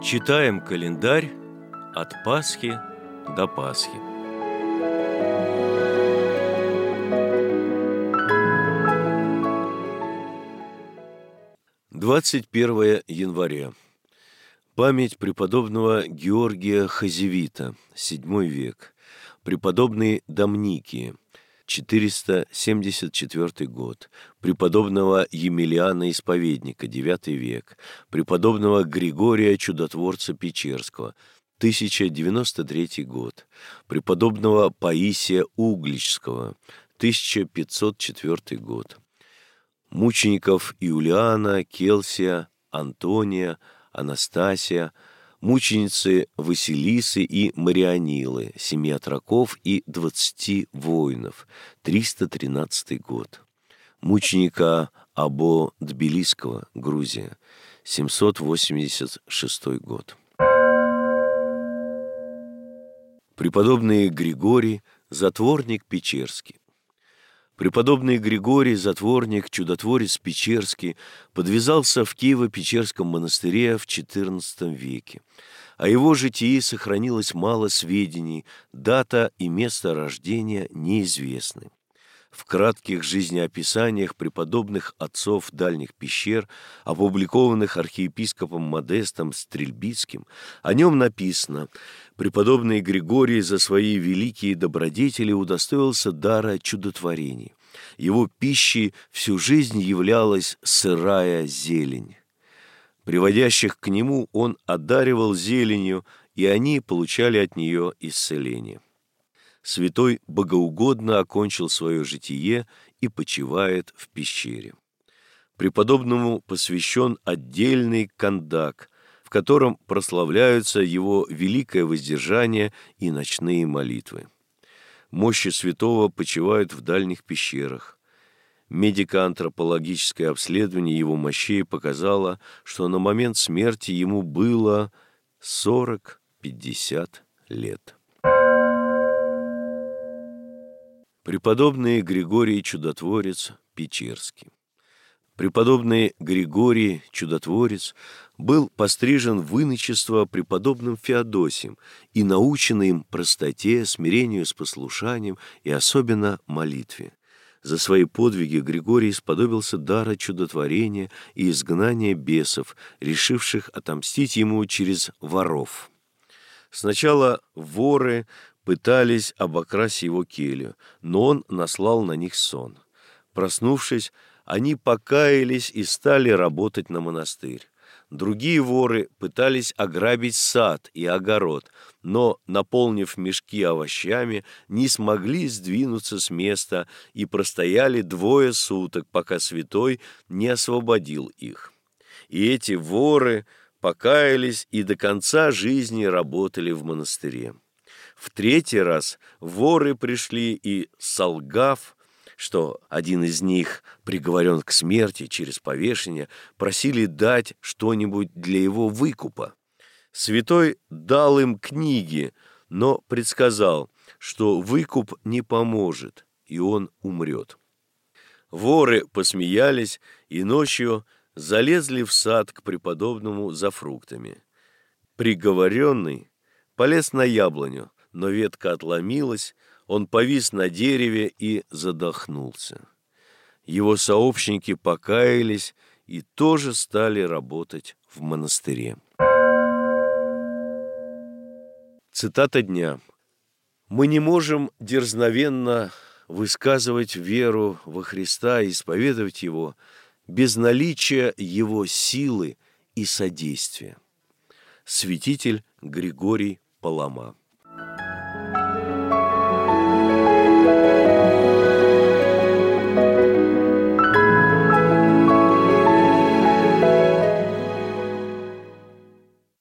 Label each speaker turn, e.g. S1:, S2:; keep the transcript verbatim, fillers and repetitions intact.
S1: Читаем календарь от Пасхи до Пасхи. двадцать первое января. Память преподобного Георгия Хазевита, седьмой век, преподобной Домникии, четыреста семьдесят четвёртый год, преподобного Емельяна Исповедника, девятый век, преподобного Григория Чудотворца Печерского, тысяча девяносто третий год, преподобного Паисия Угличского, тысяча пятьсот четвёртый год, мучеников Иулиана, Келсия, Антония, Анастасия, мученицы Василисы и Марианилы, семи отроков и двадцати воинов, триста тринадцатый год, мученика Або Тбилисского, Грузия, семьсот восемьдесят шестой год. Преподобный Григорий, затворник Печерский. Преподобный Григорий, затворник, чудотворец Печерский, подвязался в Киево-Печерском монастыре в четырнадцатом веке. О его житии сохранилось мало сведений, дата и место рождения неизвестны. В кратких жизнеописаниях преподобных отцов дальних пещер, опубликованных архиепископом Модестом Стрельбицким, о нем написано: преподобный Григорий за свои великие добродетели удостоился дара чудотворений. Его пищей всю жизнь являлась сырая зелень. Приводящих к нему он одаривал зеленью, и они получали от нее исцеление. Святой богоугодно окончил свое житие и почивает в пещере. Преподобному посвящен отдельный кандак, в котором прославляются его великое воздержание и ночные молитвы. Мощи святого почивают в дальних пещерах. Медико-антропологическое обследование его мощей показало, что на момент смерти ему было сорок-пятьдесят лет. Преподобный Григорий Чудотворец Печерский. Преподобный Григорий Чудотворец был пострижен в иночество преподобным Феодосием и научен им простоте, смирению с послушанием и особенно молитве. За свои подвиги Григорий сподобился дара чудотворения и изгнания бесов, решивших отомстить ему через воров. Сначала воры пытались обокрасть его келью, но он наслал на них сон. Проснувшись, они покаялись и стали работать на монастырь. Другие воры пытались ограбить сад и огород, но, наполнив мешки овощами, не смогли сдвинуться с места и простояли двое суток, пока святой не освободил их. И эти воры покаялись и до конца жизни работали в монастыре. В третий раз воры пришли и, солгав, что один из них приговорен к смерти через повешение, просили дать что-нибудь для его выкупа. Святой дал им книги, но предсказал, что выкуп не поможет, и он умрет. Воры посмеялись и ночью залезли в сад к преподобному за фруктами. Приговоренный полез на яблоню, но ветка отломилась, он повис на дереве и задохнулся. Его сообщники покаялись и тоже стали работать в монастыре. Цитата дня. «Мы не можем дерзновенно высказывать веру во Христа и исповедовать Его без наличия Его силы и содействия». Святитель Григорий Палама.